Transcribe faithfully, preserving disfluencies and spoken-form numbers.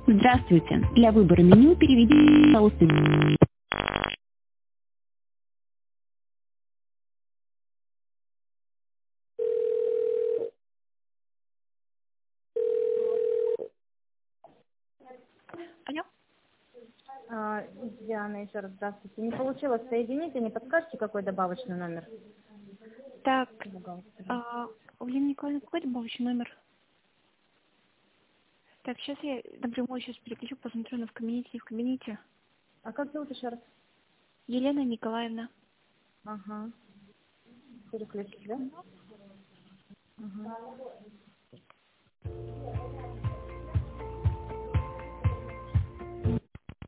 Здравствуйте. Для выбора меню переведите, пожалуйста. Алло. А, Диана, еще раз здравствуйте. Не получилось соединить, не подскажете, какой добавочный номер? Так, а, у Лены Николаевны какой добавочный номер? Так, сейчас я напрямую сейчас переключу, посмотрю на в кабинете, в кабинете. А как зовут еще раз? Елена Николаевна. Ага. Переключить, да? Ага.